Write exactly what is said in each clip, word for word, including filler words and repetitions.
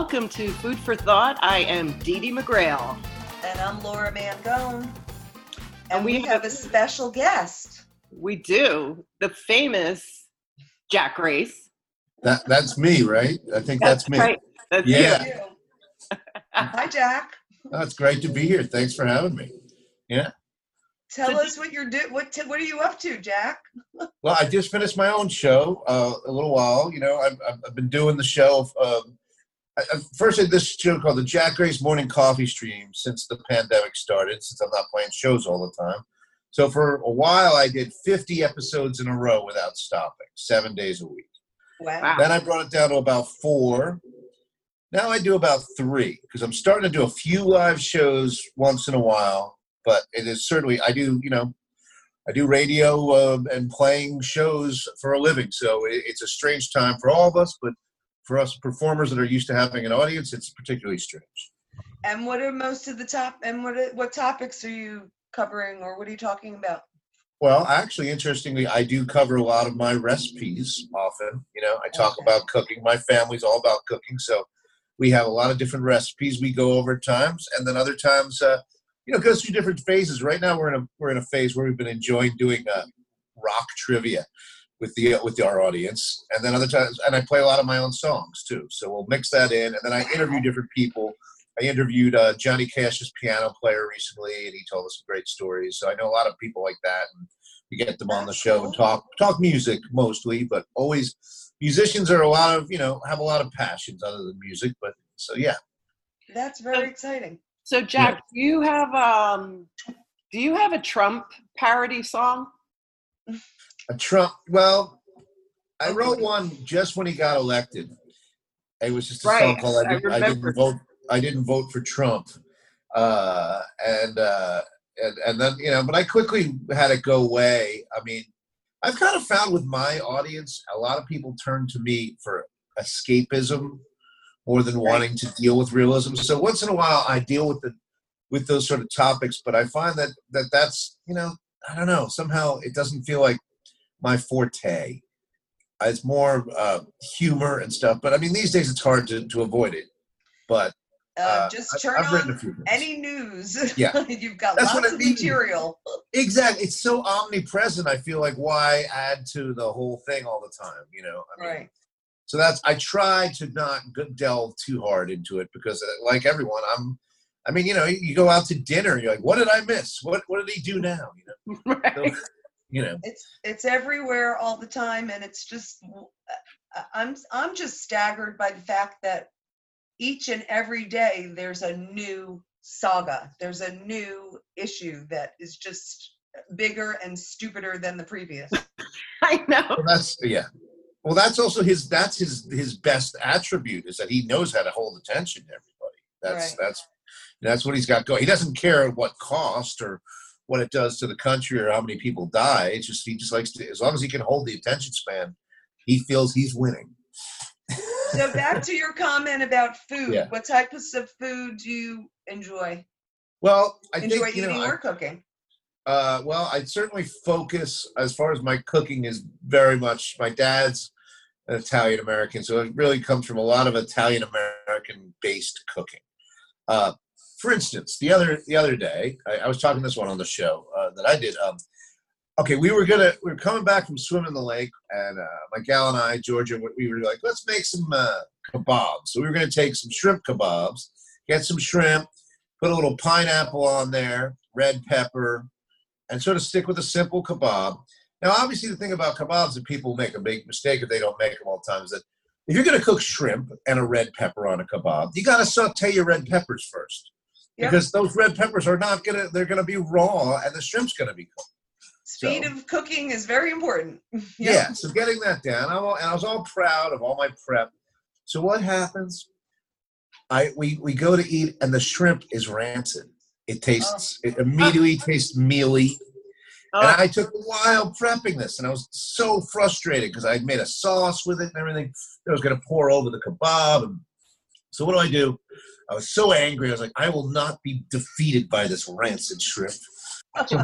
Welcome to Food for Thought. I am Dee Dee McGrail. And I'm Laura Mangone. And, and we, we have a special guest. We do. The famous Jack Grace. That That's me, right? I think that's, that's me. Right. That's yeah. You. Hi, Jack. Oh, it's great to be here. Thanks for having me. Yeah. Tell so, us what you're doing. What t- What are you up to, Jack? Well, I just finished my own show uh, a little while. You know, I've, I've been doing the show. Um, I, I first did this show called the Jack Grace Morning Coffee Stream since the pandemic started, since I'm not playing shows all the time. So for a while, I did fifty episodes in a row without stopping, seven days a week. Wow. Then I brought it down to about four. Now I do about three because I'm starting to do a few live shows once in a while. But it is certainly, I do, you know, I do radio uh, and playing shows for a living. So it, it's a strange time for all of us, but for us performers that are used to having an audience, it's particularly strange. And what are most of the top, and what are, what topics are you covering, or what are you talking about? Well, actually, interestingly, I do cover a lot of my recipes often. You know, I talk okay. about cooking. My family's all about cooking. So we have a lot of different recipes we go over at times. And then other times, uh, you know, it goes through different phases. Right now, we're in a we're in a phase where we've been enjoying doing uh, rock trivia with the uh, with our audience, and then other times, and I play a lot of my own songs too. So we'll mix that in, and then I interview different people. I interviewed uh, Johnny Cash's piano player recently, and he told us some great stories. So I know a lot of people like that, and we get them on the show and talk talk music mostly, but always musicians are a lot of you know have a lot of passions other than music. But so yeah, that's very exciting. So Jack, yeah. do you have um, do you have a Trump parody song? A Trump? Well, I wrote one just when he got elected. It was just a right. song called "I, did, I, I Didn't Vote." I didn't vote for Trump, uh, and uh, and and then you know, but I quickly had it go away. I mean, I've kind of found with my audience, a lot of people turn to me for escapism more than wanting to deal with realism. So once in a while, I deal with the with those sort of topics, but I find that that that's you know I don't know somehow it doesn't feel like my forte. It's more uh, humor and stuff, but I mean these days it's hard to, to avoid it. But uh, uh, just turn I've on any news. Yeah, you've got that's lots of mean. material. Exactly, it's so omnipresent. I feel like why add to the whole thing all the time? You know, I mean, right. So that's, I try to not delve too hard into it because like everyone, I'm, I mean, you know, you go out to dinner, you're like, what did I miss? What what did he do now? You know, right. so, you know, it's, it's everywhere all the time. And it's just, I'm, I'm just staggered by the fact that each and every day there's a new saga. There's a new issue that is just bigger and stupider than the previous. I know. Well, that's, yeah. Well, that's also his. That's his his best attribute is that he knows how to hold attention to everybody. That's right. that's that's what he's got going. He doesn't care at what cost or what it does to the country or how many people die. It's just he just likes to, as long as he can hold the attention span, he feels he's winning. So back to your comment about food. Yeah. What types of food do you enjoy? Well, I enjoy think you eating know, or I, cooking. Uh, well, I certainly focus as far as my cooking is very much. My dad's an Italian American, so it really comes from a lot of Italian American based cooking. Uh, for instance, the other the other day, I, I was talking to this one on the show uh, that I did. Um, okay, we were gonna we were coming back from swimming in the lake, and uh, my gal and I, Georgia, we were like, let's make some uh, kebabs. So we were gonna take some shrimp kebabs, get some shrimp, put a little pineapple on there, red pepper, and sort of stick with a simple kebab. Now, obviously, the thing about kebabs that people make a big mistake if they don't make them all the time is that if you're going to cook shrimp and a red pepper on a kebab, you got to saute your red peppers first. Yep. Because those red peppers are not going to, they're going to be raw and the shrimp's going to be cooked. Speed so, of cooking is very important. Yep. Yeah, so getting that down, I'm all, and I was all proud of all my prep. So what happens? I we, we go to eat and the shrimp is rancid. It tastes, oh. it immediately tastes mealy. Oh. And I took a while prepping this, and I was so frustrated because I had made a sauce with it and everything that I was going to pour over the kebab. And so what do I do? I was so angry. I was like, I will not be defeated by this rancid shrimp. So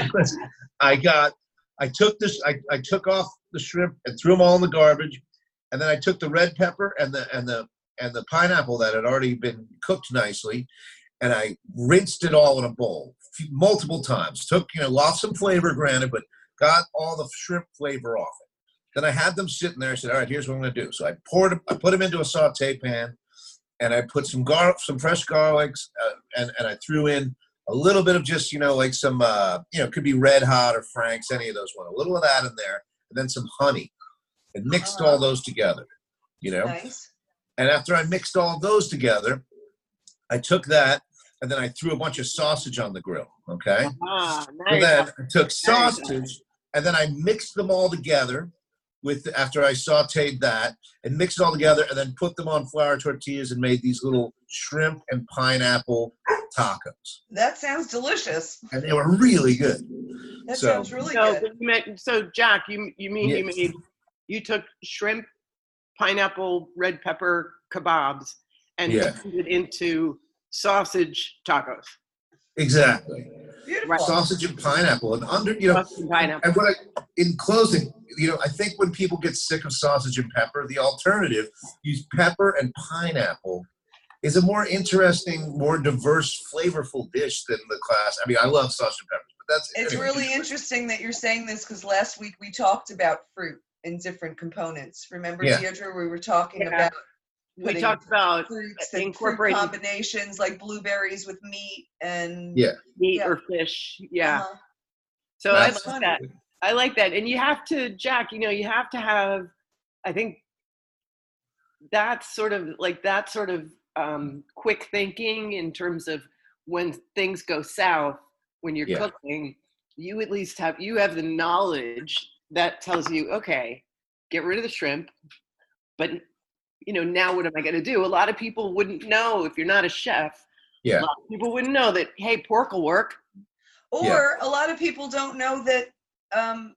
I got, I took this, I, I took off the shrimp and threw them all in the garbage. And then I took the red pepper and the and the and the pineapple that had already been cooked nicely, and I rinsed it all in a bowl multiple times. Took, you know, lost some flavor, granted, but got all the shrimp flavor off it. Then I had them sitting there. I said, all right, here's what I'm going to do. So I poured, I put them into a saute pan, and I put some gar, some fresh garlics, uh, and, and I threw in a little bit of just, you know, like some, uh, you know, it could be Red Hot or Frank's, any of those one. A little of that in there, and then some honey, and mixed Uh-huh. all those together, you know. Nice. And after I mixed all those together, I took that, and then I threw a bunch of sausage on the grill, okay? Ah, So nice. then I took Very good. sausage, and then I mixed them all together with after I sauteed that, and mixed it all together, and then put them on flour tortillas and made these little shrimp and pineapple tacos. That sounds delicious. And they were really good. That So- sounds really So, good. but you meant, so Jack, you you mean you Yes. made you took shrimp, pineapple, red pepper kebabs and Yeah. turned it into sausage tacos. Exactly. Beautiful. Sausage and pineapple, and under, you know, Sausage and pineapple. and what I, in closing, you know, I think when people get sick of sausage and pepper, the alternative, use pepper and pineapple, is a more interesting, more diverse, flavorful dish than the class. I mean, I love sausage and peppers, but that's It's anyway. really interesting that you're saying this because last week we talked about fruit in different components. Remember, Yeah. Deirdre, we were talking Yeah. about We putting talked about fruits and fruit incorporating combinations like blueberries with meat and Yeah. meat Yeah. or fish. Yeah. Uh-huh. So I That's like that. I like that. And you have to, Jack, you know, you have to have, I think that's sort of like that sort of um, quick thinking in terms of when things go south, when you're Yeah. cooking, you at least have, you have the knowledge that tells you, okay, get rid of the shrimp, but you know, now what am I going to do? A lot of people wouldn't know if you're not a chef. Yeah. A lot of people wouldn't know that, hey, pork will work. Or a lot of people don't know that um,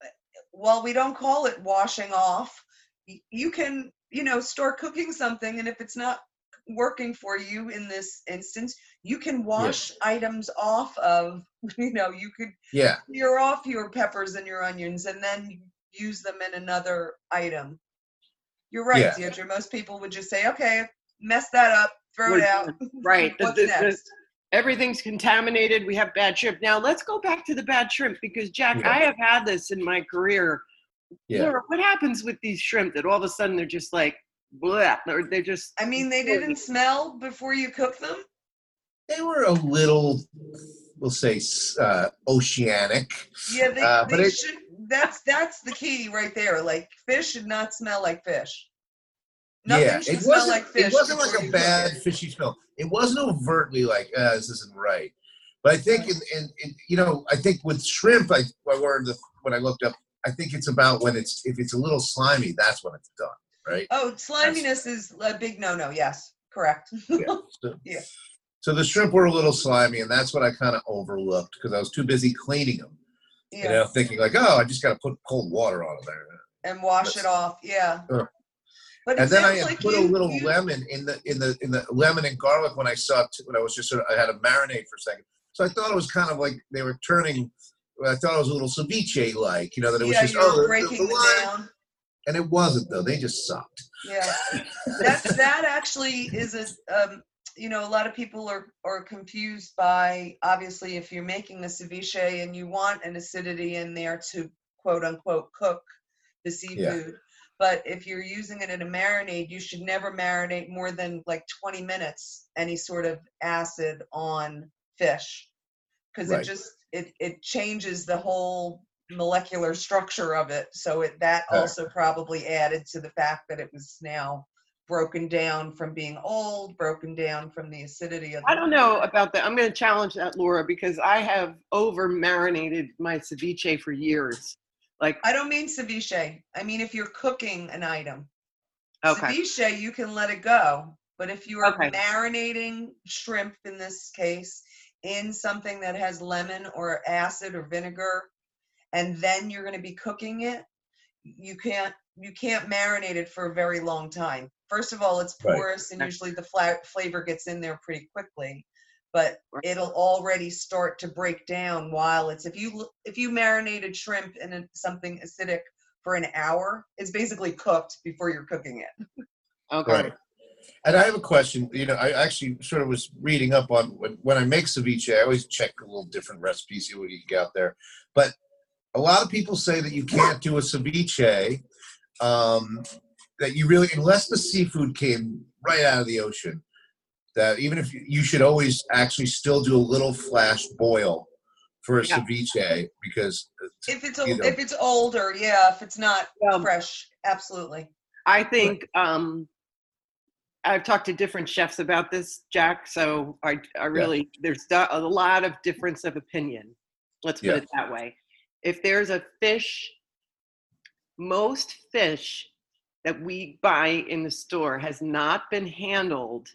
while we don't call it washing off, y- you can, you know, start cooking something, and if it's not working for you in this instance, you can wash items off of, you know, you could Yeah. clear off your peppers and your onions and then use them in another item. You're right, Yeah. Deirdre. Most people would just say, okay, mess that up, throw We're it out. Right. The- What's the- the- next? everything's contaminated. We have bad shrimp. Now let's go back to the bad shrimp because Jack, Yeah. I have had this in my career. Yeah. Laura, what happens with these shrimp that all of a sudden they're just like, blah, or they're just. I mean, they didn't smell before you cook them? They were a little, we'll say, uh, oceanic. Yeah, they, Uh, they but it- should. That's that's the key right there. Like fish should not smell like fish. Nothing yeah, should it smell wasn't. like fish. It wasn't before like a you cook bad it. fishy smell. It wasn't overtly like, uh, this isn't right. But I think, in, in, in you know, I think with shrimp, I, I learned the, when I looked up, I think it's about when it's if it's a little slimy, that's when it's done, right? Oh, sliminess is a big no-no. Yes, correct. Yeah. So, Yeah. so the shrimp were a little slimy, and that's what I kind of overlooked because I was too busy cleaning them. Yeah, You know, thinking like, oh, I just got to put cold water on them there. and wash it off. Yeah. Uh. But it And then I sounds had like put you, a little you- lemon in the in the in the lemon and garlic when I saw it, when I was just sort of I had a marinade for a second. So I thought it was kind of like they were turning. I thought it was a little ceviche like, you know, that it was yeah, just you're oh, the- the breaking them lime. down. And it wasn't though. They just sucked. Yeah, that's that actually is a um, you know, a lot of people are are confused by, obviously, if you're making a ceviche and you want an acidity in there to quote unquote cook the seafood. But if you're using it in a marinade, you should never marinate more than like twenty minutes any sort of acid on fish, because Right. it just it it changes the whole molecular structure of it. So it that Right. also probably added to the fact that it was now broken down from being old, broken down from the acidity of. I don't know about that. I'm going to challenge that, Laura, because I have over marinated my ceviche for years. Like, I don't mean ceviche. I mean if you're cooking an item. okay. Ceviche, you can let it go. But if you are Okay. marinating shrimp in this case in something that has lemon or acid or vinegar, and then you're going to be cooking it, you can't you can't marinate it for a very long time. First of all, it's Right. porous, and Okay. usually the fla- flavor gets in there pretty quickly. But Right. it'll already start to break down while it's if you l- if you marinated shrimp in a, something acidic for an hour, it's basically cooked before you're cooking it. Okay. Right. And I have a question. You know, I actually sort of was reading up on when, when I make ceviche, I always check a little different recipes, see what you can get out there. But a lot of people say that you can't do a ceviche, um, that you really, unless the seafood came right out of the ocean, that even if you, you should always actually still do a little flash boil for a Yeah. ceviche, because If it's you a, know, if it's older, yeah. If it's not Well, fresh, absolutely. I think um, I've talked to different chefs about this, Jack. So I, I really, there's do- a lot of difference of opinion. Let's put Yeah. it that way. If there's a fish, most fish that we buy in the store has not been handled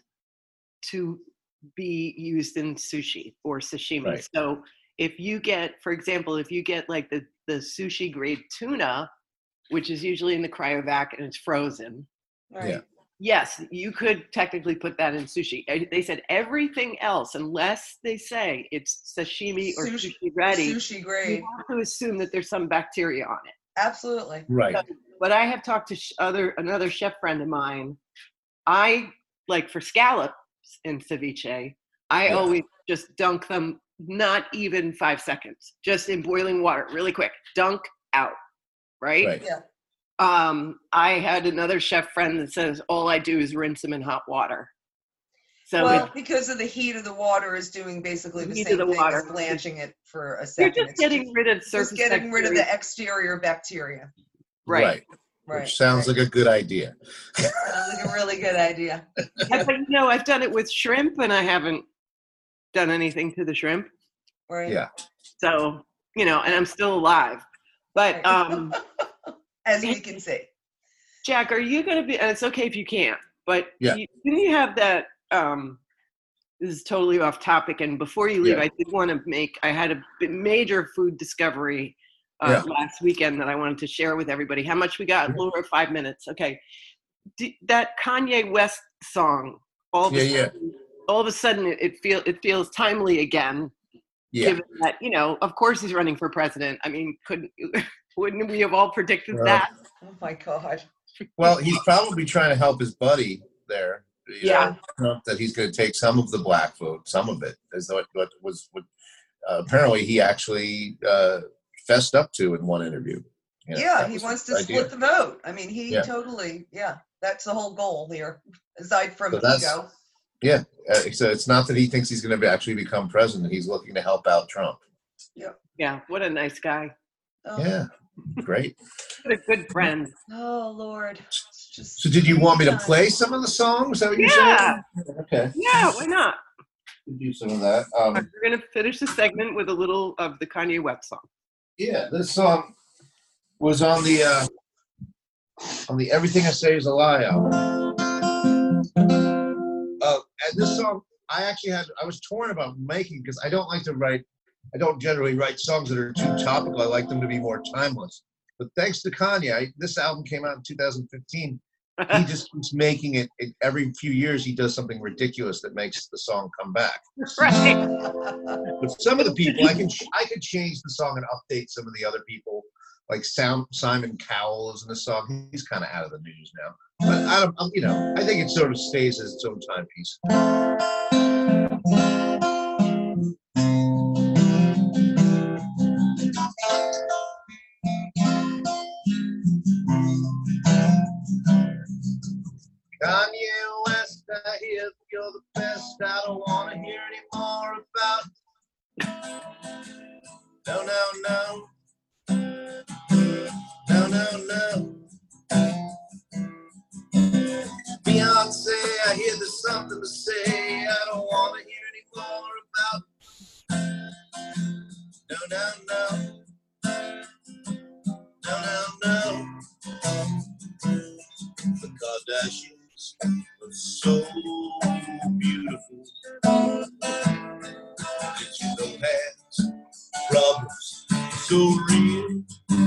to be used in sushi or sashimi. Right. So if you get, for example, if you get like the, the sushi grade tuna, which is usually in the cryovac and it's frozen, Right. Yeah. yes, you could technically put that in sushi. Uh, They said everything else, unless they say it's sashimi or Sushi- sushi ready, Sushi you grade. have to assume that there's some bacteria on it. Absolutely. right. But I have talked to sh- other another chef friend of mine. I like for scallops in ceviche, I Yeah. always just dunk them, not even five seconds, just in boiling water, really quick. Dunk out, right? Right. Yeah. Um, I had another chef friend that says all I do is rinse them in hot water. So Well, it, because of the heat of the water is doing basically the Heat of same the thing water. as blanching it for a you're second. just It's getting rid of surface just getting rid of bacteria. the exterior bacteria. Right. Right. Which sounds right. like a good idea. Sounds like a really good idea. And, but you know, I've done it with shrimp, and I haven't done anything to the shrimp. Right. Yeah. So you know, and I'm still alive. But Right. um, As we can see. Jack, are you going to be? And it's okay if you can't. But Yeah. you, didn't you have that? Um, this is totally off topic. And before you leave, Yeah. I did want to make. I had a b- major food discovery uh, Yeah. last weekend that I wanted to share with everybody. How much we got? A little over five minutes. Okay. D- that Kanye West song. All of Yeah, a yeah. sudden, all of a sudden, it, it feel it feels timely again. Yeah. Given that, you know, of course he's running for president. I mean, couldn't wouldn't we have all predicted Well, that? Oh my God. Well, he's probably trying to help his buddy there. you Yeah. know, Trump, that he's going to take some of the black vote, some of it, is what, what was what uh, apparently he actually uh, fessed up to in one interview. You know, Yeah, that he was wants the to idea. split the vote. I mean, he Yeah. totally, yeah, that's the whole goal here, aside from So that's- ego. Yeah, uh, so it's not that he thinks he's going to be actually become president. He's looking to help out Trump. Yeah, what a nice guy. Oh, Yeah, great. What a good friend. oh Lord. It's just So did you want me to time. play some of the songs? Is that what you're Yeah. saying? Okay. Yeah, why not? We'll do some of that. Um, We're gonna finish the segment with a little of the Kanye West song. yeah, this song was on the uh, on the "Everything I Say Is a Lie" album. Uh, and this song, I actually had I was torn about making because I don't like to write. I don't generally write songs that are too topical. I like them to be more timeless. But thanks to Kanye, I, this album came out in two thousand fifteen. He just keeps making it, it. Every few years, he does something ridiculous that makes the song come back. Right. But some of the people, I can I could change the song and update some of the other people. Like Sam, Simon Cowell is in the song. He's kind of out of the news now. But I don't, I'm, you know, I think it sort of stays as its own timepiece. Kanye West, I hear you're the best. I don't want to hear any more about. No, no, no. No, no, no. Beyonce, I hear there's something to say. I don't want to hear any more about. No, no, no. No, no, no. The Kardashians are so beautiful. Did you know has problems so real?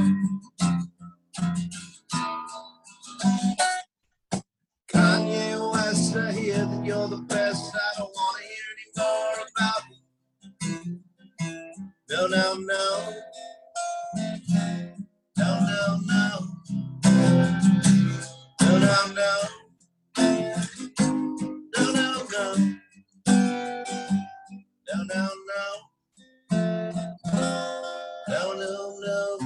Kanye West, I hear that you're the best. I don't want to hear any more about it. No, no, no. No, no, no. No, no, no. No, no, no. No, no, no.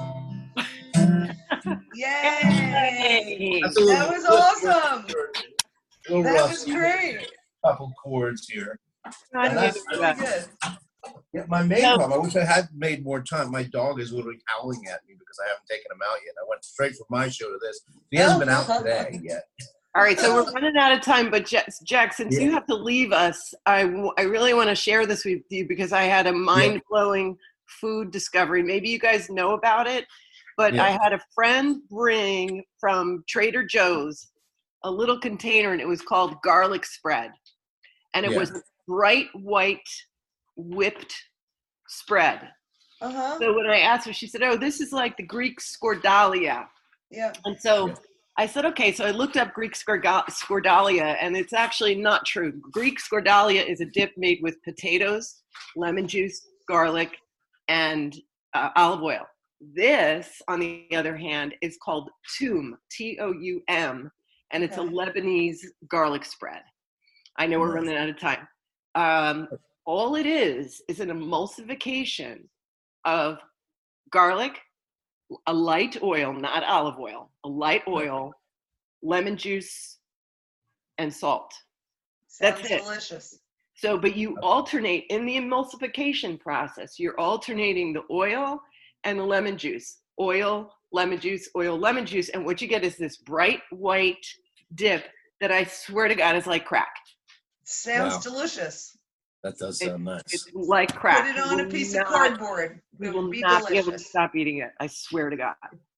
Yay! That's a little, That was awesome. A little That was rusty. great. Couple chords here. I And knew that's Really that. good. Yeah, my main No. problem, I wish I had made more time. My dog is literally howling at me because I haven't taken him out yet. I went straight from my show to this. He hasn't been out today yet. All right, so we're running out of time, but Jack, Jack since Yeah. you have to leave us, I, w- I really want to share this with you because I had a mind-blowing food discovery. Maybe you guys know about it, but Yeah. I had a friend bring from Trader Joe's a little container, and it was called garlic spread. And it Yeah. was a bright white whipped spread. Uh-huh. So when I asked her, she said, oh, this is like the Greek scordalia. Yeah. And so Yeah. I said, okay, so I looked up Greek scorga- scordalia, and it's actually not true. Greek scordalia is a dip made with potatoes, lemon juice, garlic, and uh, olive oil. This, on the other hand, is called toum, T O U M, and it's Okay. a Lebanese garlic spread. I know we're Nice. running out of time. Um, all it is is an emulsification of garlic, a light oil, not olive oil, a light oil, lemon juice, and salt. That's Sounds it. delicious. So, but you alternate in the emulsification process, you're alternating the oil and the lemon juice. Oil, lemon juice, oil, lemon juice. And what you get is this bright white dip that I swear to God is like crack. Sounds Wow. delicious. That does sound nice. It's like crack. Put it You on a will piece not- of cardboard. You It will would be not be able to delicious. stop eating it. I swear to God.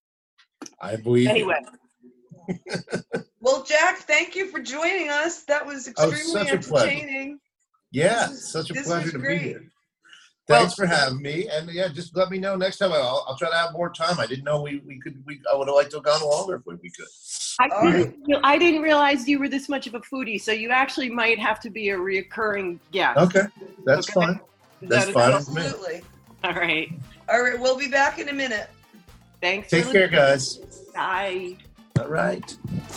I believe you. Anyway, Well, Jack, thank you for joining us. That was Oh, extremely such a pleasure. entertaining. Yeah, This was- such a this pleasure was to great. be here. Thanks for having me, and yeah, just let me know next time. I'll, I'll try to have more time. I didn't know we, we could. We I would have liked to have gone longer if we, we could. I All didn't, re- I didn't realize you were this much of a foodie, so you actually might have to be a reoccurring guest. Okay, that's Okay. fine. Is That's that fine. okay? with me. Absolutely. All right. All right, we'll be back in a minute. Thanks. Take for care, listening. guys. Bye. All right.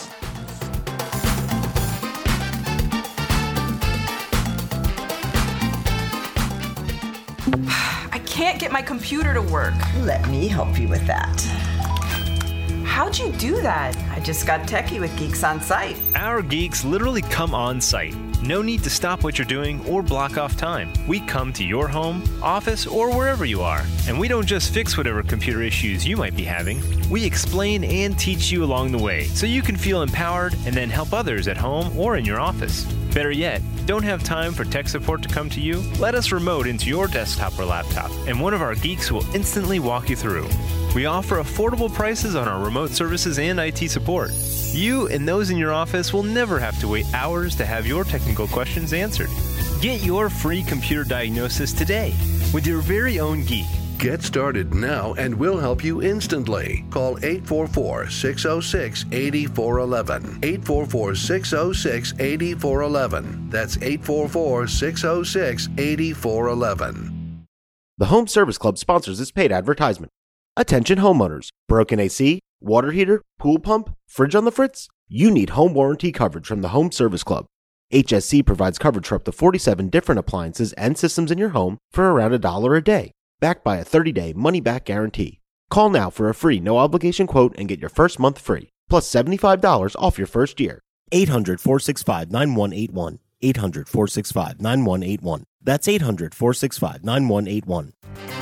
I can't get my computer to work. Let me help you with that. How'd you do that? I just got techie with Geeks on Site. Our geeks literally come on site. No need to stop what you're doing or block off time. We come to your home, office, or wherever you are. And we don't just fix whatever computer issues you might be having. We explain and teach you along the way so you can feel empowered and then help others at home or in your office. Better yet, don't have time for tech support to come to you? Let us remote into your desktop or laptop, and one of our geeks will instantly walk you through. We offer affordable prices on our remote services and I T support. You and those in your office will never have to wait hours to have your technical questions answered. Get your free computer diagnosis today with your very own geek. Get started now and we'll help you instantly. Call eight four four, six zero six, eight four one one. eight four four, six zero six, eight four one one. That's eight four four, six zero six, eight four one one. The Home Service Club sponsors this paid advertisement. Attention homeowners. Broken A C, water heater, pool pump, fridge on the fritz? You need home warranty coverage from the Home Service Club. H S C provides coverage for up to forty-seven different appliances and systems in your home for around a dollar a day, backed by a thirty-day money-back guarantee. Call now for a free no-obligation quote and get your first month free, plus seventy-five dollars off your first year. eight hundred, four six five, nine one eight one. eight hundred, four six five, nine one eight one. That's eight hundred, four six five, nine one eight one.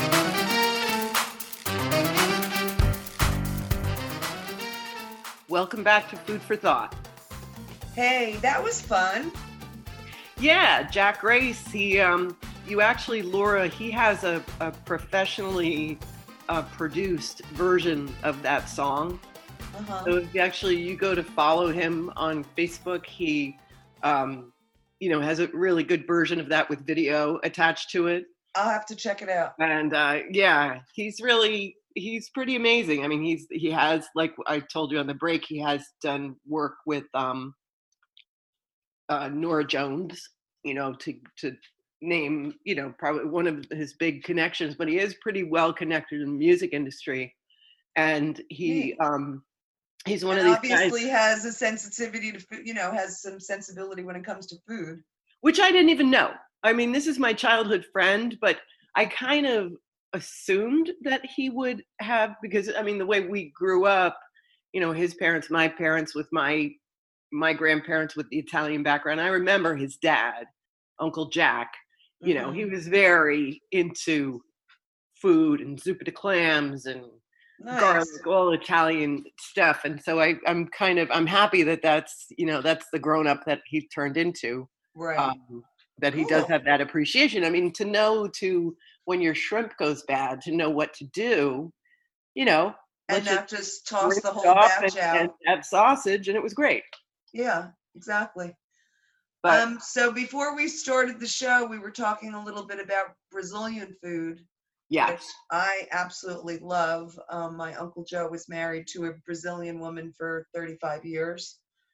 Welcome back to Food for Thought. Hey, that was fun. Yeah, Jack Grace, he, um, you actually, Laura, he has a, a professionally uh, produced version of that song. Uh-huh. So if you actually, you go to follow him on Facebook, he, um, you know, has a really good version of that with video attached to it. I'll have to check it out. And uh, yeah, he's really, he's pretty amazing. I mean, he's, he has, like I told you on the break, he has done work with um, uh, Nora Jones, you know, to, to name, you know, probably one of his big connections, but he is pretty well connected in the music industry. And he, um, he's one and of these obviously guys, has a sensitivity to food, you know, has some sensibility when it comes to food. which I didn't even know. I mean, this is my childhood friend, but I kind of assumed that he would have, because I mean, the way we grew up, you know, his parents, my parents, with my my grandparents with the Italian background. I remember his dad, Uncle Jack. You know, he Mhm. was very into food and zuppa de clams and garlic, Nice. all Italian stuff. And so I, I'm kind of, I'm happy that that's, you know, that's the grown up that he turned into. Right. Um, that he does Cool. have that appreciation. I mean, to know to when your shrimp goes bad, to know what to do, you know, And let's just not just toss rinse the it whole off and, batch and out. have sausage, and it was great. Yeah, exactly. But Um, so before we started the show, we were talking a little bit about Brazilian food, which yes, I absolutely love. Um, my Uncle Joe was married to a Brazilian woman for thirty-five years.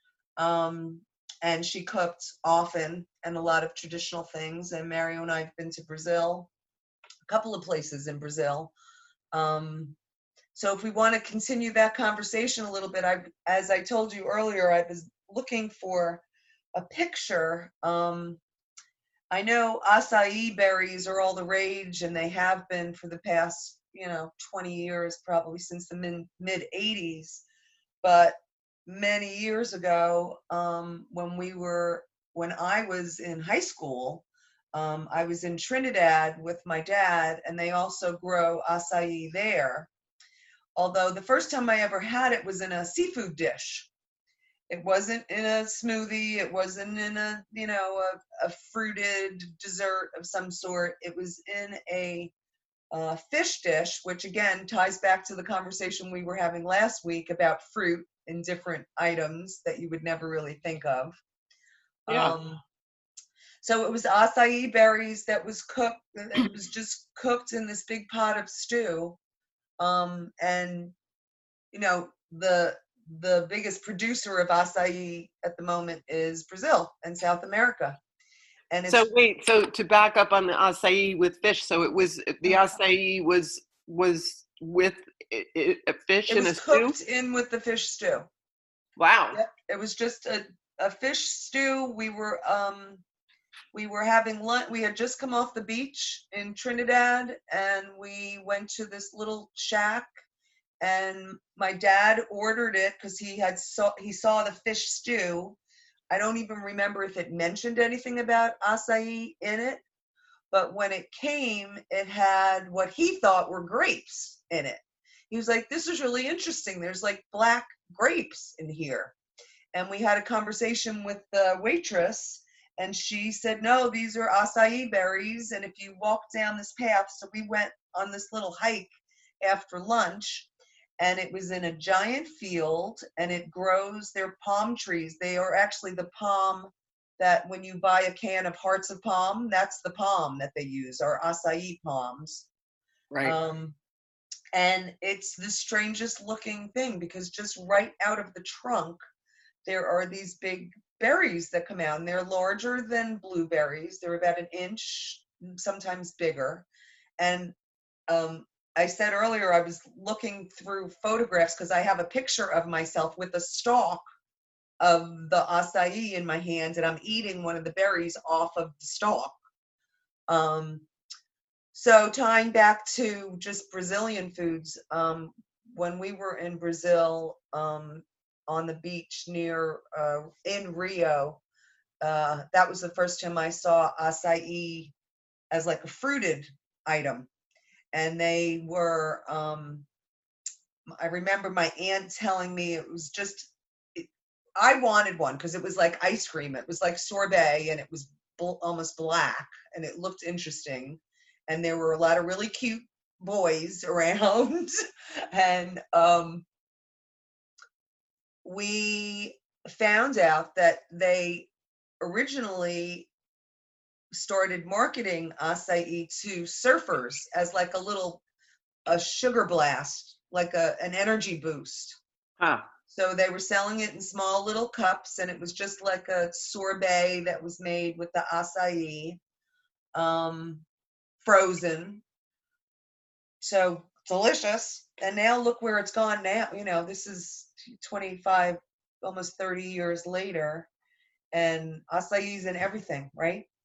Um, and she cooked often and a lot of traditional things. And Mario and I have been to Brazil, a couple of places in Brazil. Um, so if we want to continue that conversation a little bit, I, as I told you earlier, I was looking for a picture. Um, I know acai berries are all the rage, and they have been for the past, you know, twenty years, probably since the mid mid eighties. But many years ago, um, when we were, when I was in high school, um, I was in Trinidad with my dad, and they also grow acai there. Although the first time I ever had it was in a seafood dish. It wasn't in a smoothie. It wasn't in a, you know, a, a fruited dessert of some sort. It was in a uh, fish dish, which again ties back to the conversation we were having last week about fruit in different items that you would never really think of. yeah. Um, so it was acai berries that was cooked. It was just cooked in this big pot of stew. Um, and, you know, the the biggest producer of acai at the moment is Brazil and South America. And it's So wait, so to back up on the acai with fish, so it was the acai was was with i- i- a fish it in a was stew. cooked in with the fish stew. Wow. Yep. It was just a, a fish stew. We were um we were having lunch. We had just come off the beach in Trinidad, and we went to this little shack, and my dad ordered it because he had saw he saw the fish stew. I don't even remember if it mentioned anything about acai in it, but when it came, it had what he thought were grapes in it. He was like, "This is really interesting. There's like black grapes in here." And we had a conversation with the waitress, and she said, "No, these are acai berries. And if you walk down this path," so we went on this little hike after lunch, and it was in a giant field, and it grows their palm trees. They are actually the palm that when you buy a can of hearts of palm, that's the palm that they use, are acai palms. Right. Um, and it's the strangest looking thing, because just right out of the trunk, there are these big berries that come out, and they're larger than blueberries. They're about an inch, sometimes bigger. And um, I said earlier, I was looking through photographs because I have a picture of myself with a stalk of the acai in my hand, and I'm eating one of the berries off of the stalk. Um, so tying back to just Brazilian foods, um, when we were in Brazil, um, on the beach near, uh, in Rio, uh, that was the first time I saw acai as like a fruited item. And they were, um, I remember my aunt telling me it was just, it, I wanted one because it was like ice cream. It was like sorbet, and it was bl- almost black, and it looked interesting. And there were a lot of really cute boys around. And um, we found out that they originally started marketing acai to surfers as like a little a sugar blast, like a an energy boost. Huh. So they were selling it in small little cups, and it was just like a sorbet that was made with the acai, um, frozen. So delicious. And now look where it's gone now. You know, this is twenty-five, almost thirty years later, and acai's in everything, right?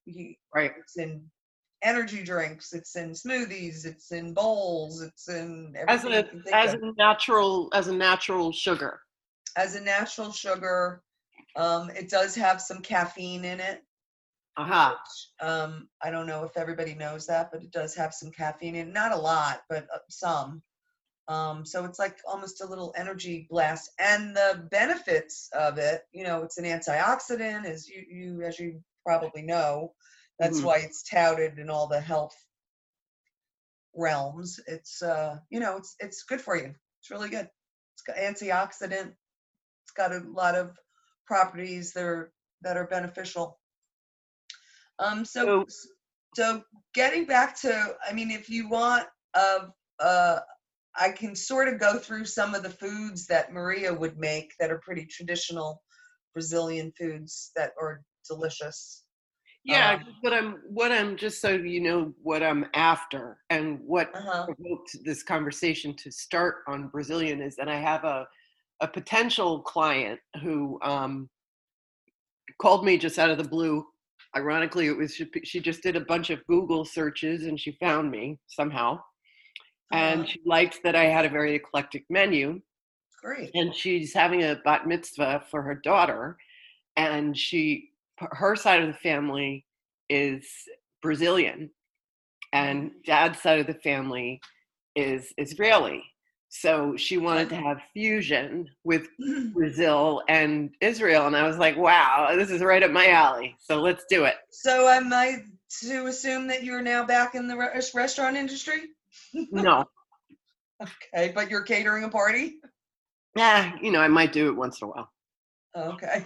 You, Right. it's in energy drinks, it's in smoothies, it's in bowls, it's in As everything a you can think as of. a natural as a natural sugar. As a natural sugar, um, it does have some caffeine in it. Aha. Um, I don't know if everybody knows that, but it does have some caffeine in it. Not a lot, but uh, some. Um, so it's like almost a little energy blast. And the benefits of it, you know, it's an antioxidant, as you, you as you probably know. That's Mhm. why it's touted in all the health realms. It's uh, you know, it's it's good for you. It's really good. It's got antioxidant. It's got a lot of properties that are that are beneficial. Um, so So so getting back to, I mean, if you want, uh, uh, I can sort of go through some of the foods that Maria would make that are pretty traditional Brazilian foods that are delicious. yeah, Um, what I'm what I'm just so you know what I'm after and what uh-huh. provoked this conversation to start on Brazilian is that I have a a potential client who um, called me just out of the blue. Ironically, it was she, she just did a bunch of Google searches and she found me somehow. Uh-huh. And she liked that I had a very eclectic menu. Great. And she's having a bat mitzvah for her daughter. And she, her side of the family is Brazilian, and dad's side of the family is Israeli. So she wanted to have fusion with Brazil and Israel. And I was like, wow, this is right up my alley. So let's do it. So am I to assume that you're now back in the re- restaurant industry? No. Okay, but you're catering a party? Yeah, you know, I might do it once in a while. Okay.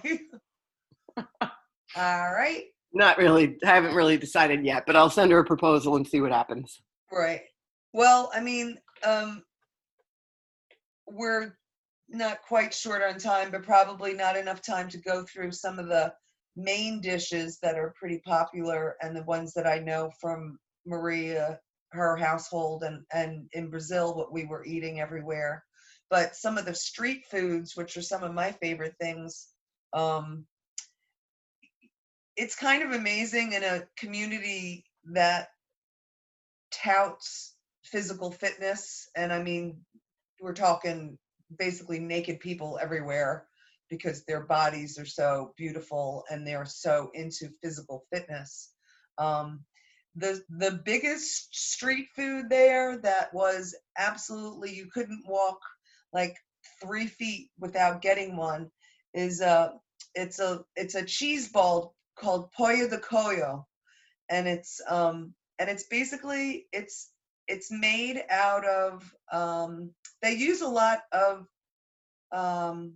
All right. Not really. I haven't really decided yet, but I'll send her a proposal and see what happens. Right. Well, I mean, um, we're not quite short on time, but probably not enough time to go through some of the main dishes that are pretty popular and the ones that I know from Maria, her household, and, and in Brazil, what we were eating everywhere. But some of the street foods, which are some of my favorite things, um, it's kind of amazing in a community that touts physical fitness. And I mean, we're talking basically naked people everywhere because their bodies are so beautiful and they're so into physical fitness. Um, the the biggest street food there that was absolutely, you couldn't walk like three feet without getting one is uh it's a it's a cheese ball called pollo de coyo, and it's um and it's basically it's it's made out of um they use a lot of um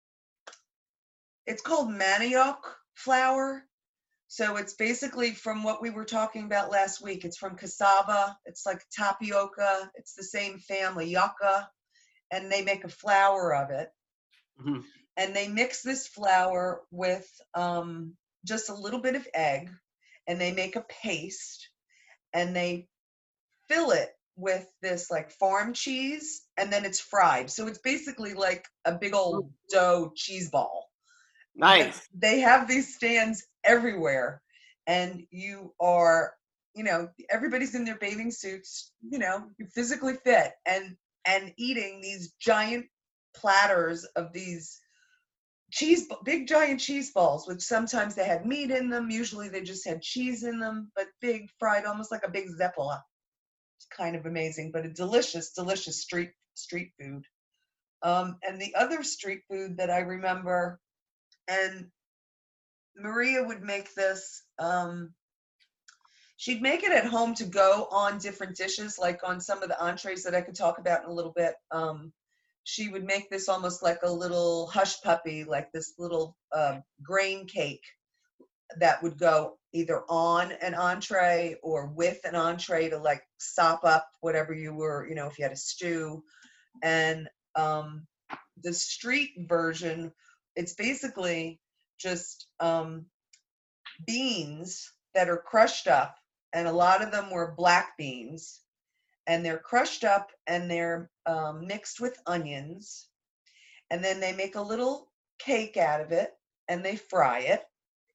it's called manioc flour. So it's basically from what we were talking about last week. It's from cassava. It's like tapioca. It's the same family, yucca, and they make a flour of it. Mm-hmm. And they mix this flour with um, just a little bit of egg, and they make a paste, and they fill it with this like farm cheese, and then it's fried. So it's basically like a big old dough cheese ball. Nice. They have these stands everywhere, and you are, you know, everybody's in their bathing suits, you know, you're physically fit, and and eating these giant platters of these cheese, big giant cheese balls, which sometimes they had meat in them. Usually they just had cheese in them, but big, fried, almost like a big zeppola. It's kind of amazing, but a delicious, delicious street street food. Um, and the other street food that I remember, and Maria would make this, um, she'd make it at home to go on different dishes, like on some of the entrees that I could talk about in a little bit. Um, she would make this almost like a little hush puppy, like this little uh, grain cake that would go either on an entree or with an entree to like sop up whatever you were, you know, if you had a stew. And um, the street version, it's basically just um, beans that are crushed up, and a lot of them were black beans, and they're crushed up and they're um, mixed with onions, and then they make a little cake out of it and they fry it,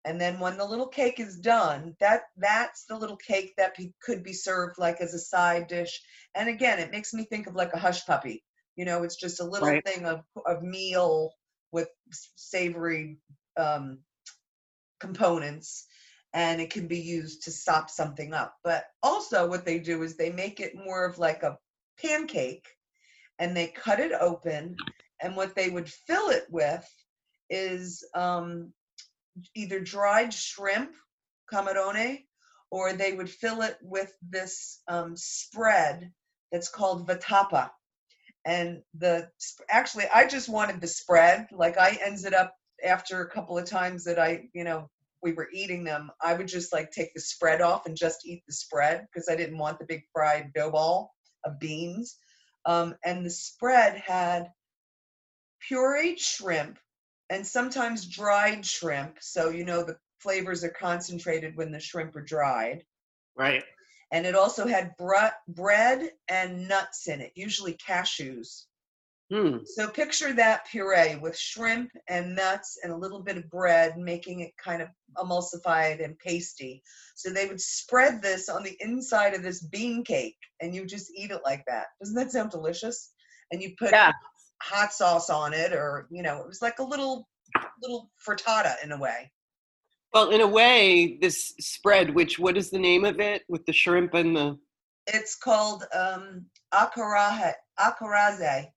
And then when the little cake is done, that that's the little cake that be, could be served like as a side dish. And again, it makes me think of like a hush puppy. You know, it's just a little Right. thing of, of meal with savory um, components, and it can be used to sop something up. But also what they do is they make it more of like a pancake, and they cut it open, and what they would fill it with is um, either dried shrimp, camarone, or they would fill it with this um, spread that's called vatapa. And the actually, I just wanted the spread. Like I ended up after a couple of times that I, you know, we were eating them, I would just like take the spread off and just eat the spread because I didn't want the big fried dough ball of beans. Um, and the spread had pureed shrimp and sometimes dried shrimp. So, you know, the flavors are concentrated when the shrimp are dried. Right. And it also had bre- bread and nuts in it, usually cashews. Hmm. So picture that puree with shrimp and nuts and a little bit of bread, making it kind of emulsified and pasty. So they would spread this on the inside of this bean cake, and you just eat it like that. Doesn't that sound delicious? And you put Yeah. hot sauce on it, or, you know, it was like a little, little frittata in a way. Well, in a way, this spread, which, what is the name of it with the shrimp and the? It's called um, akarahe, akaraze.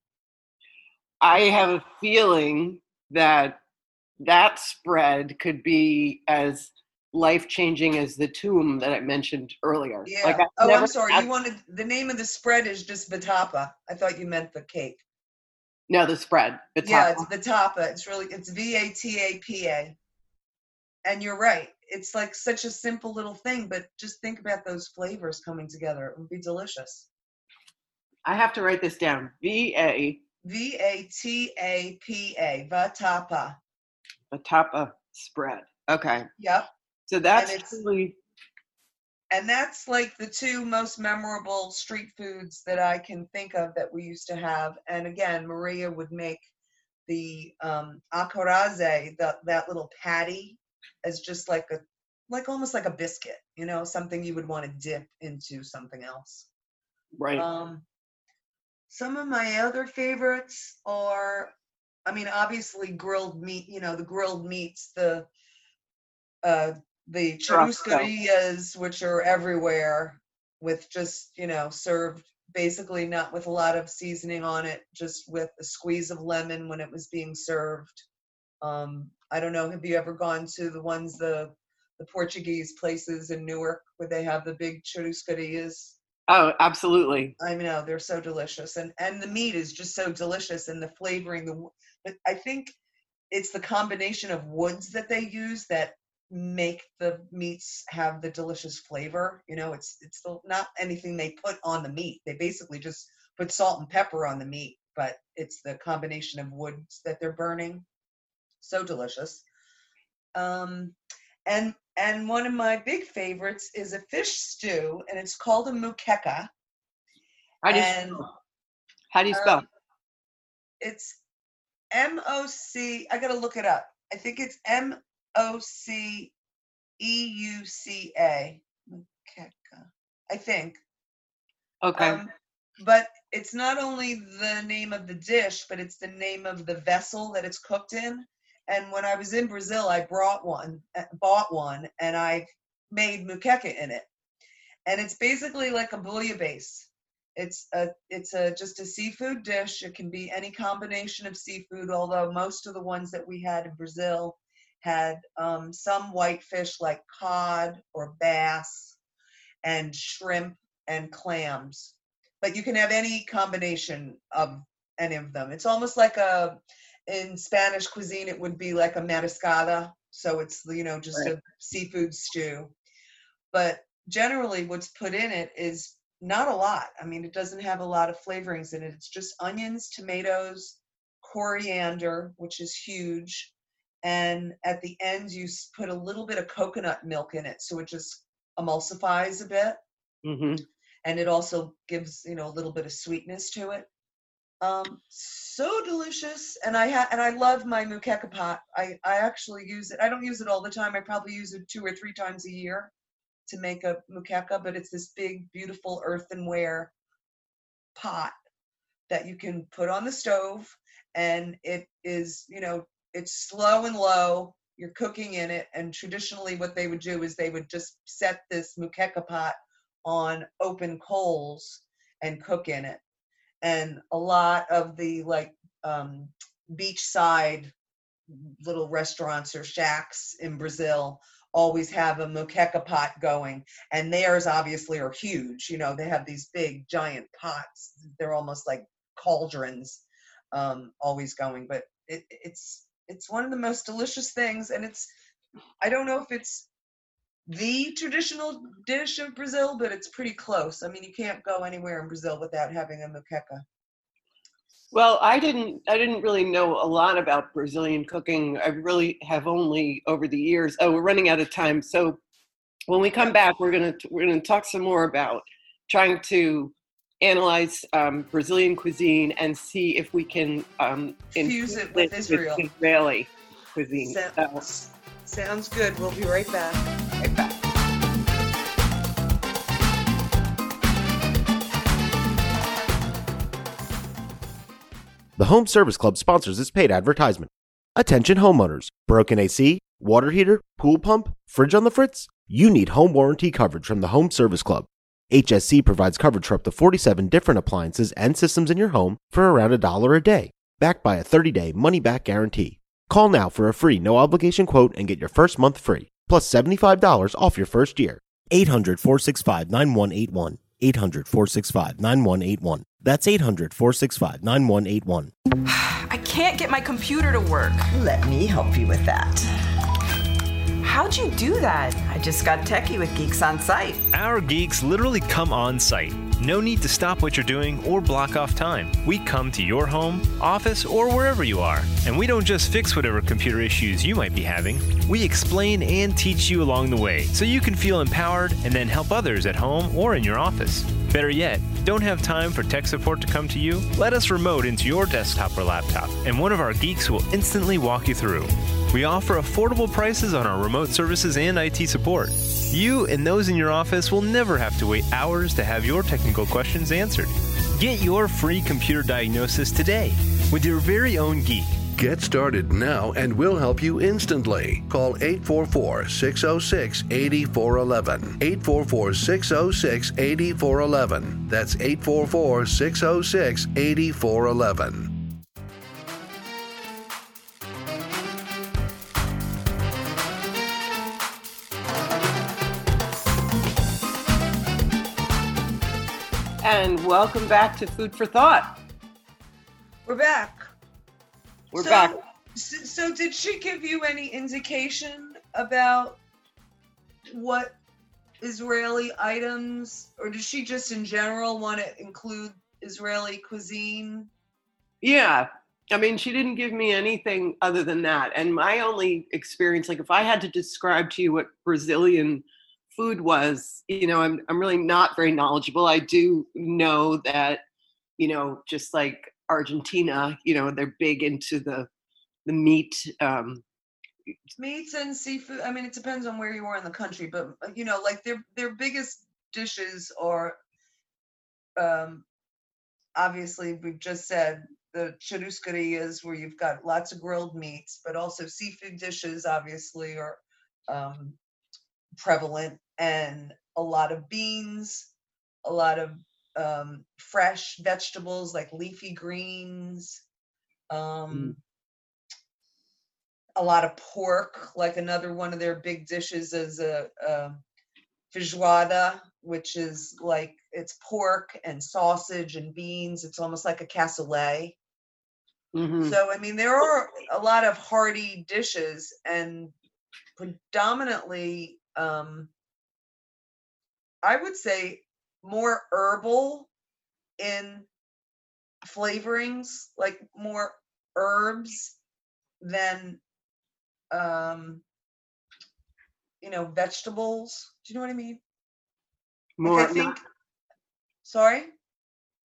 I have a feeling that that spread could be as life-changing as the tomb that I mentioned earlier. Yeah. Like, I've oh, never I'm sorry. had- You wanted the name of the spread is just vatapa. I thought you meant the cake. No, the spread. The Yeah, top. it's vatapa. It's really it's V A T A P A. And you're right. It's like such a simple little thing, but just think about those flavors coming together. It would be delicious. I have to write this down. V A. V A T A P A. Vatapa. The tapa spread. Okay. Yep. So that's And it's- really. And that's like the two most memorable street foods that I can think of that we used to have. And again, Maria would make the um, akaraze, the, that little patty, as just like a, like almost like a biscuit, you know, something you would want to dip into something else. Right. Um, some of my other favorites are, I mean, obviously grilled meat, you know, the grilled meats, the, uh, the churrascarias, which are everywhere, with just, you know, served basically not with a lot of seasoning on it, just with a squeeze of lemon when it was being served. Um, I don't know, have you ever gone to the ones, the the Portuguese places in Newark where they have the big churrascarias? Oh, absolutely. I know, they're so delicious. And and the meat is just so delicious, and the flavoring, the but I think it's the combination of woods that they use that make the meats have the delicious flavor. You know, it's it's the, not anything they put on the meat. They basically just put salt and pepper on the meat, but it's the combination of woods that they're burning. So delicious. Um, and and one of my big favorites is a fish stew, and it's called a muqueca. How do you And, spell? How do you spell? um, It's M O C, I gotta look it up. I think it's M O C E U C A. Muqueca, I think. Okay. Um, but it's not only the name of the dish, but it's the name of the vessel that it's cooked in. And when I was in Brazil, I brought one, uh, bought one, and I made muqueca in it. And it's basically like a bouillabaisse. It's a, it's a just a seafood dish. It can be any combination of seafood, although most of the ones that we had in Brazil had um, some white fish like cod or bass and shrimp and clams. But you can have any combination of any of them. It's almost like a, in Spanish cuisine, it would be like a mariscada. So it's, you know, just Right. a seafood stew. But generally what's put in it is not a lot. I mean, it doesn't have a lot of flavorings in it. It's just onions, tomatoes, coriander, which is huge. And at the end, you s- put a little bit of coconut milk in it. So it just emulsifies a bit. Mm-hmm. And it also gives, you know, a little bit of sweetness to it. Um, so delicious, and I ha- and I love my muqueca pot. I I actually use it. I don't use it all the time. I probably use it two or three times a year to make a muqueca. But it's this big, beautiful earthenware pot that you can put on the stove, and it is, you know, it's slow and low. You're cooking in it, and traditionally, what they would do is they would just set this muqueca pot on open coals and cook in it. And a lot of the like um, beachside little restaurants or shacks in Brazil always have a muqueca pot going, and theirs obviously are huge. You know, they have these big giant pots. They're almost like cauldrons, um, always going. But it, it's it's one of the most delicious things, and it's I don't know if it's the traditional dish of Brazil, but it's pretty close. I mean, you can't go anywhere in Brazil without having a muqueca. Well, I didn't I didn't really know a lot about Brazilian cooking. I really have only over the years. Oh, we're running out of time. So when we come back, we're gonna we're gonna talk some more about trying to analyze um, Brazilian cuisine and see if we can um, Fuse it with Israel. with Israeli cuisine. Sounds, So, sounds good. We'll be right back. right back. The Home Service Club sponsors this paid advertisement. Attention homeowners. Broken A C, water heater, pool pump, fridge on the fritz? You need home warranty coverage from the Home Service Club. H S C provides coverage for up to forty-seven different appliances and systems in your home for around a dollar a day, backed by a thirty-day money-back guarantee. Call now for a free no-obligation quote and get your first month free, plus seventy-five dollars off your first year. eight hundred, four six five, nine one eight one. eight hundred, four six five, nine one eight one. That's eight hundred, four six five, nine one eight one. I can't get my computer to work. Let me help you with that. How'd you do that? I just got techie with Geeks on Site. Our geeks literally come on site. No need to stop what you're doing or block off time. We come to your home, office, or wherever you are. And we don't just fix whatever computer issues you might be having. We explain and teach you along the way so you can feel empowered and then help others at home or in your office. Better yet, don't have time for tech support to come to you? Let us remote into your desktop or laptop, and one of our geeks will instantly walk you through. We offer affordable prices on our remote services and I T support. You and those in your office will never have to wait hours to have your technical questions answered. Get your free computer diagnosis today with your very own geek. Get started now and we'll help you instantly. Call eight four four, six oh six, eight four one one. eight four four, six oh six, eight four one one. That's eight four four, six oh six, eight four one one. And welcome back to Food for Thought. We're back. We're so, back. So, so did she give you any indication about what Israeli items, or does she just in general want to include Israeli cuisine? Yeah. I mean, she didn't give me anything other than that. And my only experience, like if I had to describe to you what Brazilian food was, you know, I'm I'm really not very knowledgeable. I do know that, you know, just like Argentina, you know, they're big into the the meat. Um, Meats and seafood. I mean, it depends on where you are in the country, but you know, like their their biggest dishes are, um, obviously we've just said the churrascarias, where you've got lots of grilled meats, but also seafood dishes obviously are um, prevalent, and a lot of beans, a lot of um, fresh vegetables like leafy greens, um, mm. a lot of pork. Like another one of their big dishes is a, a feijoada, which is like it's pork and sausage and beans. It's almost like a cassoulet. Mm-hmm. So, I mean, there are a lot of hearty dishes, and predominantly, um, I would say more herbal in flavorings, like more herbs than, um, you know, vegetables. Do you know what I mean? More, like I think, not, sorry?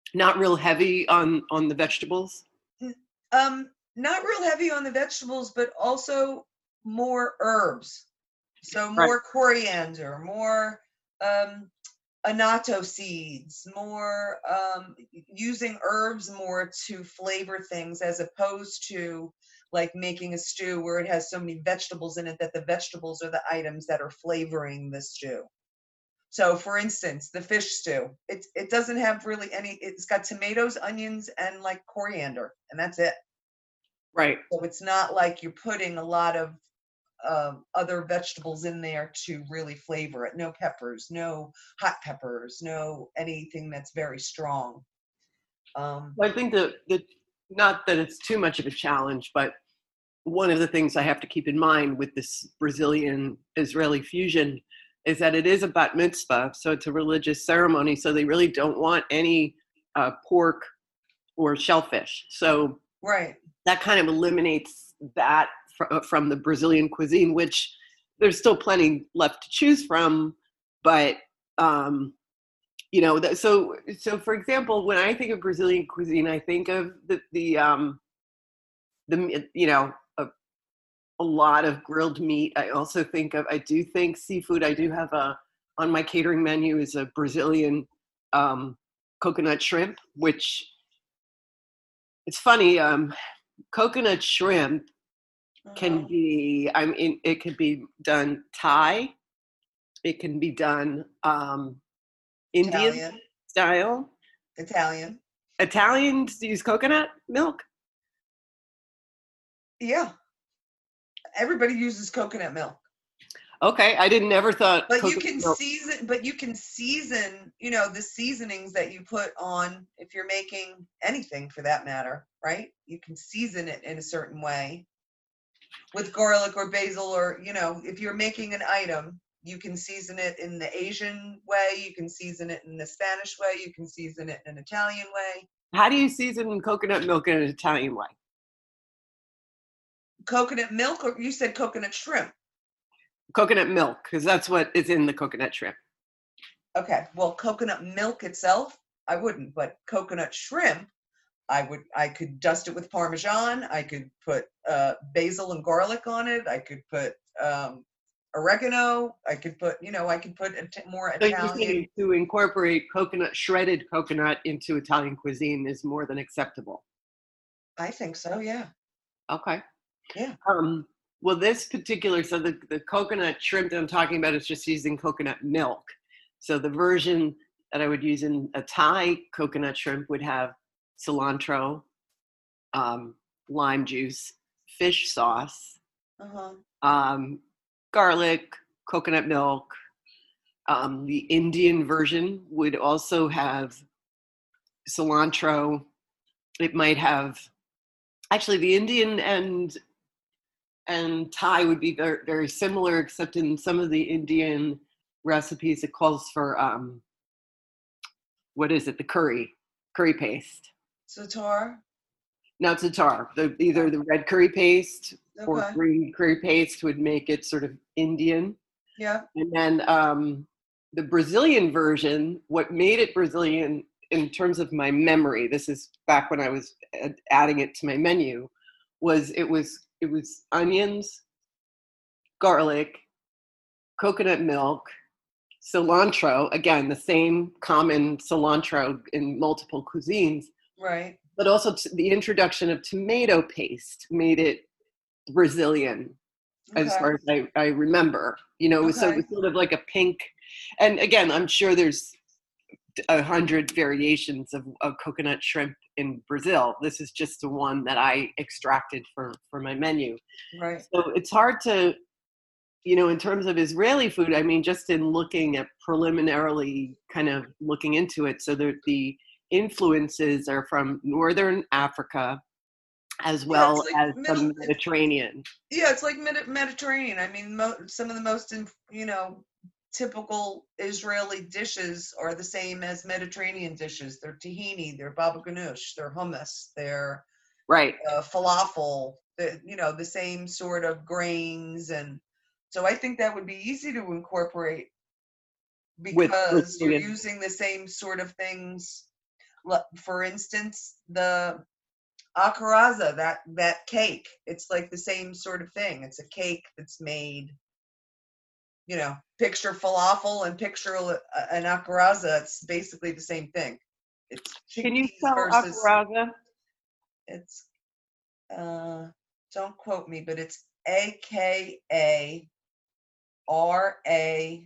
Not real heavy on on the vegetables. Um, not real heavy on the vegetables, but also more herbs. So Right. more coriander, more um, annatto seeds, more um, using herbs more to flavor things as opposed to like making a stew where it has so many vegetables in it that the vegetables are the items that are flavoring the stew. So for instance, the fish stew, it, it doesn't have really any, it's got tomatoes, onions, and like coriander, and that's it. Right. So it's not like you're putting a lot of uh, other vegetables in there to really flavor it. No peppers, no hot peppers, no anything that's very strong. Um, Well, I think that that not that it's too much of a challenge, but one of the things I have to keep in mind with this Brazilian Israeli fusion is that it is a bat mitzvah, so it's a religious ceremony. So they really don't want any uh, pork or shellfish. So right. that kind of eliminates that fr- from the Brazilian cuisine, which there's still plenty left to choose from. But um, you know, that, so so for example, when I think of Brazilian cuisine, I think of the the um, the you know. a lot of grilled meat. I also think of, I do think seafood. I do have a, on my catering menu is a Brazilian um, coconut shrimp, which it's funny. Um, coconut shrimp can Uh-huh. be, I mean, it can be done Thai. It can be done um, Indian Italian. style. Italian. Italians use coconut milk. Yeah. Everybody uses coconut milk. Okay, I didn't ever thought. But you coconut can milk- season, but you can season, you know, the seasonings that you put on if you're making anything for that matter, right? You can season it in a certain way with garlic or basil, or, you know, if you're making an item, you can season it in the Asian way, you can season it in the Spanish way, you can season it in an Italian way. How do you season coconut milk in an Italian way? Coconut milk, or you said coconut shrimp? Coconut milk, because that's what is in the coconut shrimp. Okay, well, coconut milk itself, I wouldn't, but coconut shrimp, I would. I could dust it with Parmesan. I could put uh, basil and garlic on it. I could put um, oregano. I could put, you know, I could put a t- more So you're Italian. saying to incorporate coconut, shredded coconut into Italian cuisine is more than acceptable. I think so. Yeah. Okay. Yeah. Um, well, this particular, so the, the coconut shrimp that I'm talking about is just using coconut milk. So the version that I would use in a Thai coconut shrimp would have cilantro, um, lime juice, fish sauce, Uh-huh. um, garlic, coconut milk. Um, the Indian version would also have cilantro. It might have, actually the Indian and and Thai would be very, very similar, except in some of the Indian recipes it calls for, um, what is it, the curry, curry paste. Satar. No, it's a tar. The, either the red curry paste or Okay. green curry paste would make it sort of Indian. Yeah. And then um, the Brazilian version, what made it Brazilian in terms of my memory, this is back when I was ad- adding it to my menu, was it was it was onions, garlic, coconut milk, cilantro, again, the same common cilantro in multiple cuisines, Right. but also t- the introduction of tomato paste made it Brazilian, as Okay. far as I, I remember. You know, so it Okay. was sort of like a pink, and again, I'm sure there's a hundred variations of, of coconut shrimp in Brazil. This is just the one that I extracted for, for my menu. Right. So it's hard to, you know, in terms of Israeli food, I mean, just in looking at preliminarily kind of looking into it, so that the influences are from Northern Africa as well like as middle- the Mediterranean. Yeah, it's like Medi- Mediterranean. I mean, mo- some of the most, in- you know, typical Israeli dishes are the same as Mediterranean dishes. They're tahini, they're baba ganoush, they're hummus, they're Right. uh, falafel. The, you know, the same sort of grains, and so I think that would be easy to incorporate With because you're Brazilian. using the same sort of things. L- For instance, the akaraza, that that cake, it's like the same sort of thing. It's a cake that's made, you know, picture falafel and picture a- an akaraza. It's basically the same thing. It's Can you chickpeas spell versus akaraza? it's uh don't quote me, but it's A K A R A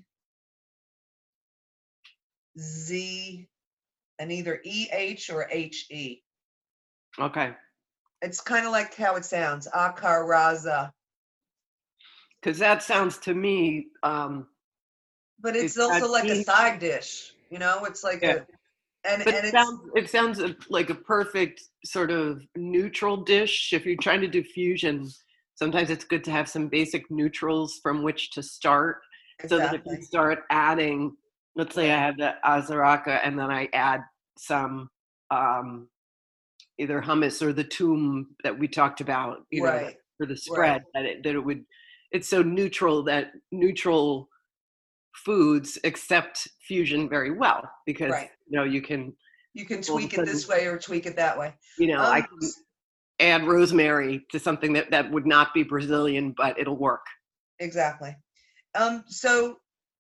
Z and either E H or H E. Okay. It's kind of like how it sounds, akaraza. Because that sounds to me, um, But it's it's also got like a beef. side dish, you know? It's like Yeah. a and But and it it's sounds, it sounds a- like a perfect sort of neutral dish. If you're trying to do fusion, sometimes it's good to have some basic neutrals from which to start. So that if you exactly start adding, let's say I have the azaraka and then I add some um, either hummus or the toum that we talked about, you know, right. for the spread, that it, that it would, it's so neutral that neutral foods accept fusion very well because, Right. you know, you can, You can all of a tweak it this way or tweak it that way. you know, I Um, can add rosemary to something that, that would not be Brazilian, but it'll work. exactly. Um, so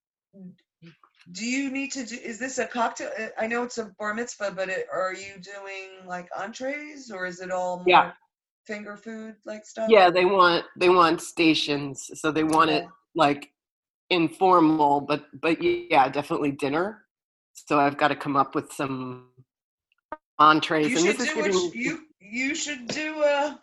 do you need to do, is this a cocktail? uh, I know it's a bar mitzvah, but it, are you doing like entrees or is it all more Yeah. finger food like stuff? Yeah, they want, they want stations. So they want it Okay. like informal, but, but yeah, definitely dinner. So I've got to come up with some entrees. You and should this is do a, getting, you you should do a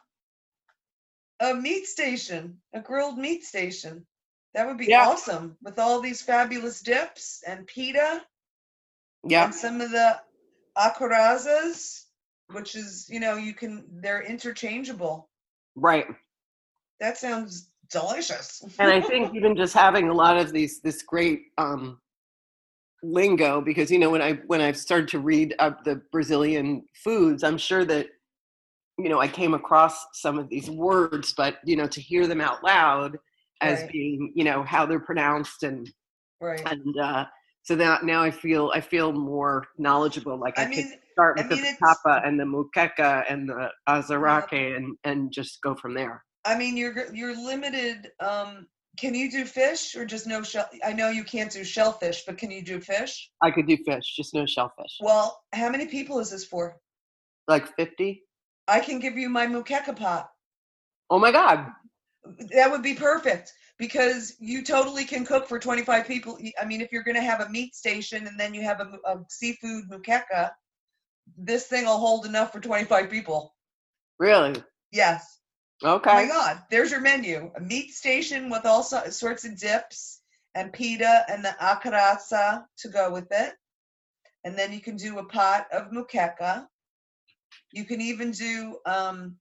a meat station, a grilled meat station. That would be Yeah. awesome with all these fabulous dips and pita yeah, and some of the acarazas, which is, you know, you can, they're interchangeable. right. That sounds delicious. And I think even just having a lot of these, this great um, lingo, because, you know, when I, when I've started to read up the Brazilian foods, I'm sure that, you know, I came across some of these words, but, you know, to hear them out loud as Right. being, you know, how they're pronounced. And, Right. and uh, so that now I feel, I feel more knowledgeable. Like I, I could mean, start I with mean, the it's, tapa and the muqueca and the azarake and, and just go from there. I mean, you're g- you're limited. Um, can you do fish or just no shell? I know you can't do shellfish, but can you do fish? I could do fish, just no shellfish. Well, how many people is this for? Like fifty? I can give you my muqueca pot. Oh my God. That would be perfect because you totally can cook for twenty-five people. I mean, if you're going to have a meat station and then you have a, mu- a seafood muqueca, this thing will hold enough for twenty-five people. Really? Yes. Okay. Oh my God, there's your menu. A meat station with all so- sorts of dips and pita and the acaraza to go with it. And then you can do a pot of muqueca. You can even do, um,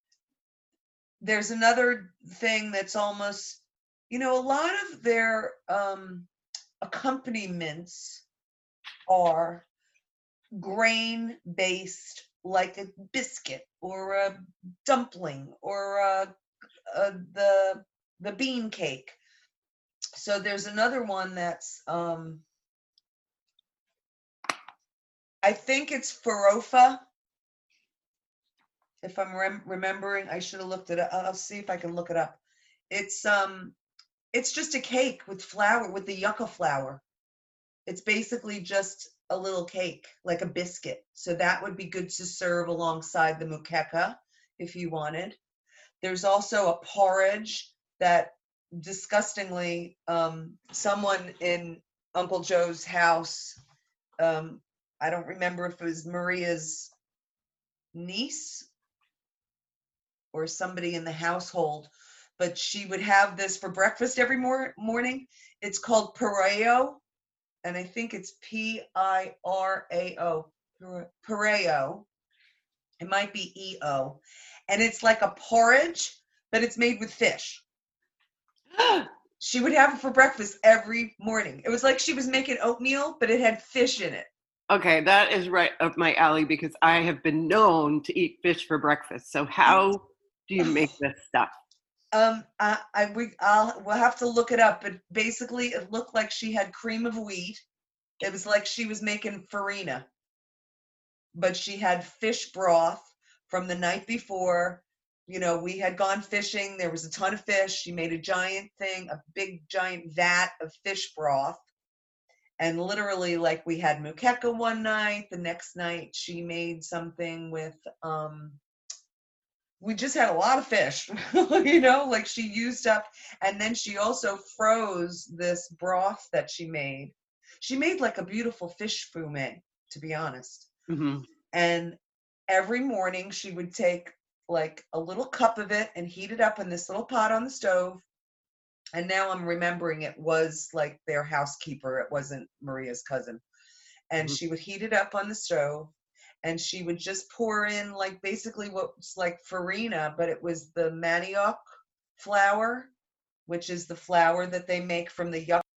there's another thing that's almost, you know, a lot of their um, accompaniments are grain-based, like a biscuit or a dumpling or a, a, the the bean cake. So there's another one that's, um, I think it's farofa. If I'm rem- remembering, I should have looked it up. I'll see if I can look it up. It's um, it's just a cake with flour, with the yucca flour. It's basically just a little cake, like a biscuit. So that would be good to serve alongside the muqueca if you wanted. There's also a porridge that disgustingly, um, someone in Uncle Joe's house, um, I don't remember if it was Maria's niece or somebody in the household, but she would have this for breakfast every mor- morning. It's called Pireo, and I think it's P I R A O, Pireo. It might be E O. And it's like a porridge, but it's made with fish. She would have it for breakfast every morning. It was like she was making oatmeal, but it had fish in it. Okay, that is right up my alley because I have been known to eat fish for breakfast. So how do you make this stuff? Um, I, I we I'll we'll have to look it up, but basically it looked like she had cream of wheat. It was like she was making farina. but she had fish broth from the night before. You know, we had gone fishing. There was a ton of fish. She made a giant thing, a big giant vat of fish broth. And literally, like, we had mukeka one night. The next night she made something with, um, we just had a lot of fish, you know, like she used up. And then she also froze this broth that she made. She made like a beautiful fish fumet, to be honest. Mm-hmm. And every morning she would take like a little cup of it and heat it up in this little pot on the stove. And now I'm remembering it was like their housekeeper. It wasn't Maria's cousin. And Mm-hmm. she would heat it up on the stove, and she would just pour in like basically what's like farina, but it was the manioc flour, which is the flour that they make from the yucca